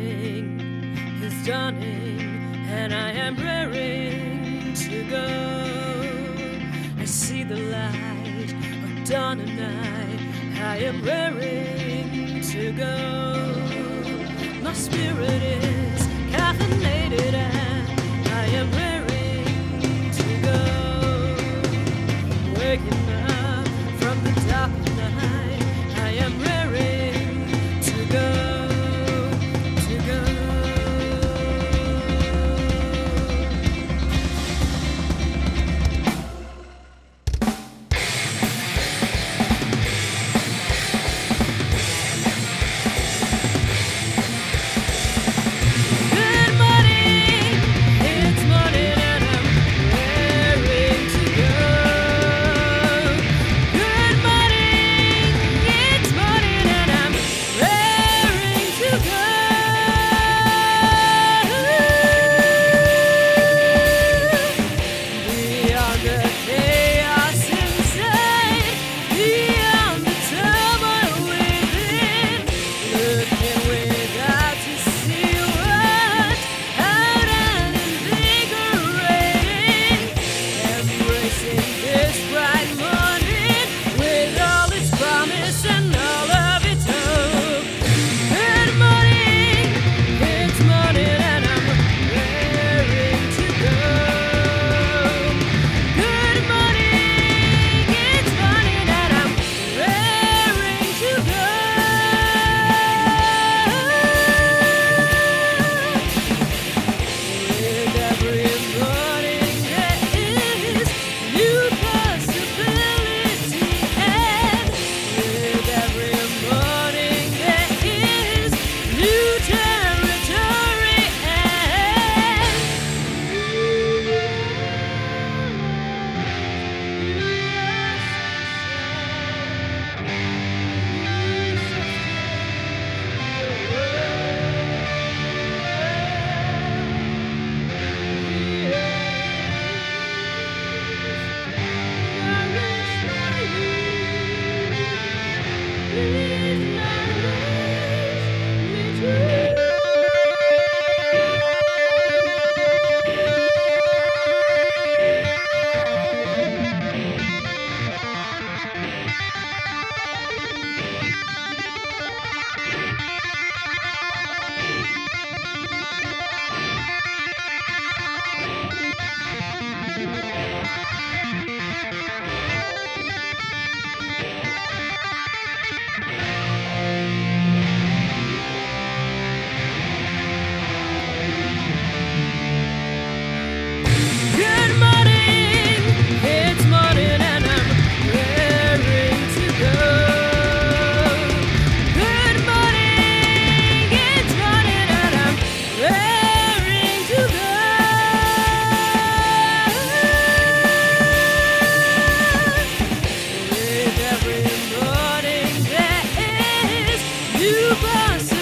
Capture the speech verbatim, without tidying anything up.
morning is dawning, and I am raring to go. I see the light of dawn and night. I am raring to go. My spirit is caffeinated, and I am raring to go. Waking up from the dark of night, I am raring to go. Every morning there is new possibilities.